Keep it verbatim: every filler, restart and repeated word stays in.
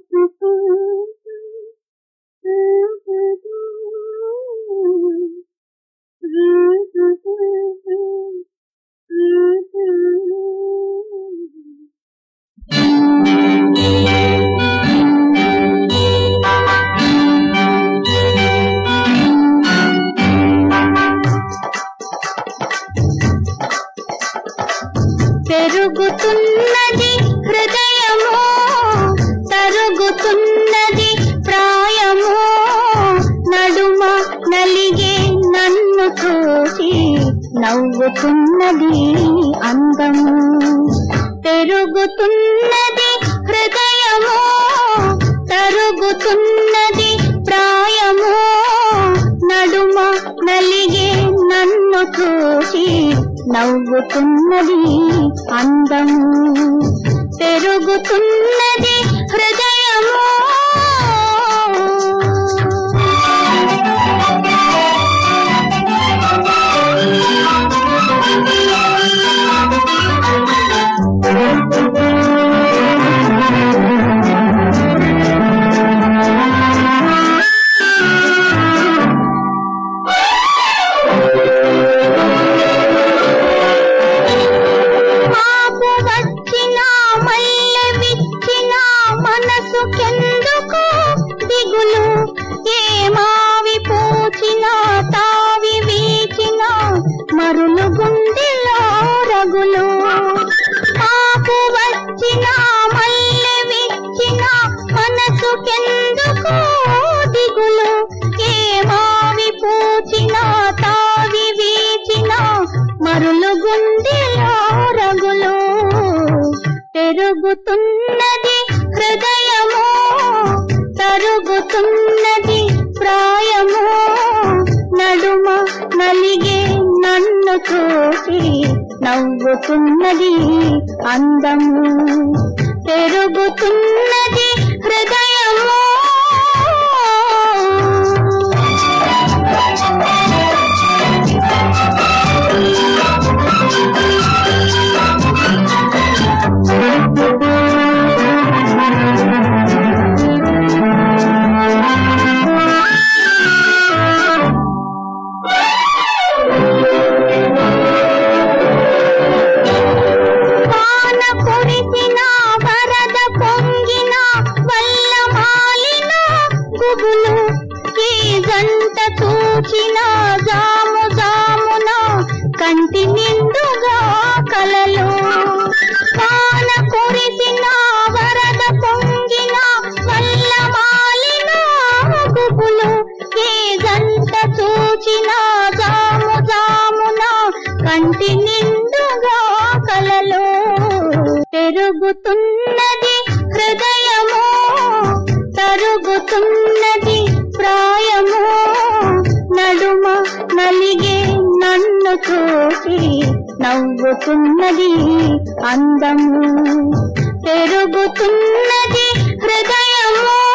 పెరుగుతున్నది హృదయము, తరుగుతున్నది ప్రాయము, నడుమ నలిగే నన్ను చూసి నవ్వుతున్నది అందము. పెరుగుతున్నది హృదయము, తరుగుతున్నది ప్రాయము, నడుమ నలిగే నన్ను చూసి నవ్వుతున్నది అందము. పెరుగుతున్నది హృదయము. మనసుకెందుకు దిగులు, ఏ మావి పూచినా తావి వీచిన మరులు గుండెలో రగులు. ఆకు వచ్చిన మల్లె విచ్చిన మనసుకెందుకు దిగులు, ఏ మావి పూచిన తావి వీచిన మరులు గుండెలో రగులు. పెరుగుతున్నది హృదయము, తరుగుతున్నది ప్రాయము, నడుమ నలిగే నన్ను చూసి నవ్వుతున్నది అందము. పెరుగుతున్నది హృదయము. చూచిన జాము జామున కంటి నిండుగా కలలు, వాన కురిసిన వరద పొంగిన వల్ల మాలిన గుబులు. ఏ గంట చూచిన జాము జామున కంటి నిండుగా కలలు. పెరుగుతున్నది హృదయము, తరుగుతున్నది ప్రాయము, నడుమ నలిగే నన్ను చూసి నవ్వుతున్నది అందము. పెరుగుతున్నది హృదయము.